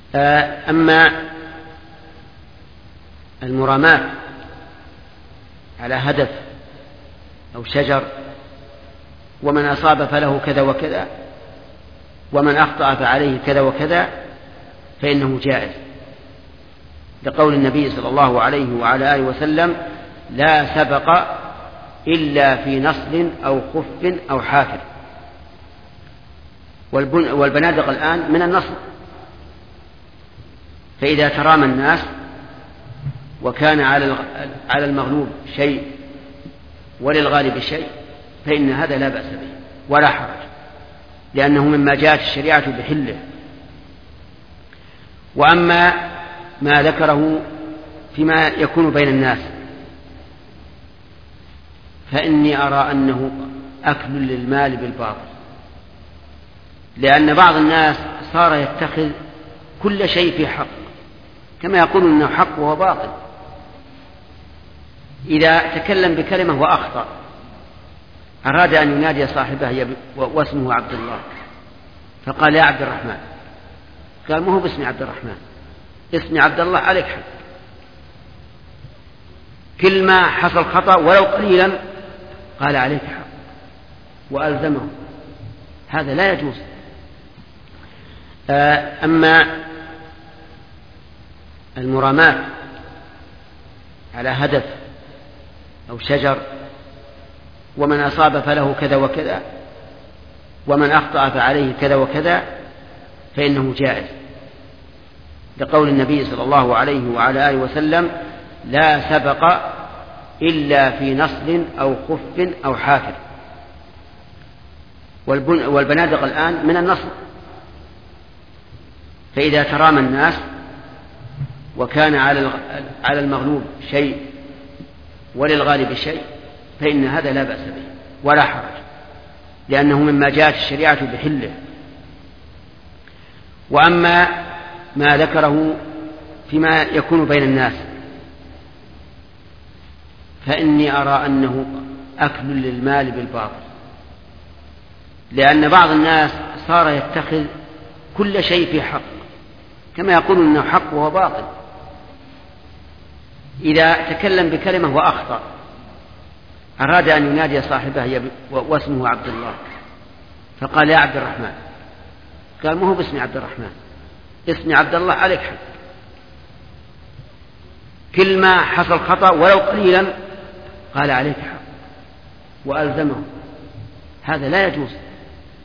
أما المرامات على هدف أو شجر ومن أصاب فله كذا وكذا ومن أخطأ فعليه كذا وكذا فإنه جائز، لقول النبي صلى الله عليه وعلى آله وسلم: لا سبق إلا في نصل أو خف أو حافر. والبنادق الآن من النصل، فإذا ترامى الناس وكان على المغلوب شيء وللغالب شيء فإن هذا لا بأس به ولا حرج، لأنه مما جاءت الشريعة بحله. وأما ما ذكره فيما يكون بين الناس فإني أرى أنه أكل للمال بالباطل، لأن بعض الناس صار يتخذ كل شيء في حق، كما يقول إنه حق وهو باطل. إذا تكلم بكلمة وأخطأ أراد أن ينادي صاحبه واسمه عبد الله، فقال: يا عبد الرحمن. قال: ما هو باسمي عبد الرحمن، اسمي عبد الله، عليك حق. كل ما حصل خطأ ولو قليلا قال: عليك حق، وألزمه. هذا لا يجوز. أما المرامات على هدف أو شجر ومن أصاب فله كذا وكذا ومن أخطأ فعليه كذا وكذا فإنه جائز، لقول النبي صلى الله عليه وعلى آله وسلم: لا سبق إلا في نصل أو خف أو حافر. والبنادق الآن من النصل، فإذا ترامى الناس وكان على المغلوب شيء وللغالب شيء فإن هذا لا بأس به ولا حرج، لأنه مما جاءت الشريعة بحله. وأما ما ذكره فيما يكون بين الناس فإني أرى أنه أكل للمال بالباطل، لأن بعض الناس صار يتخذ كل شيء في حق، كما يقول إنه حق وهو باطل. إذا تكلم بكلمة وأخطأ أراد أن ينادي صاحبه واسمه عبد الله، فقال: يا عبد الرحمن. قال: ما هو باسمي عبد الرحمن، اسمي عبد الله، عليك حق. كل ما حصل خطأ ولو قليلا قال: عليك حق، وألزمه. هذا لا يجوز.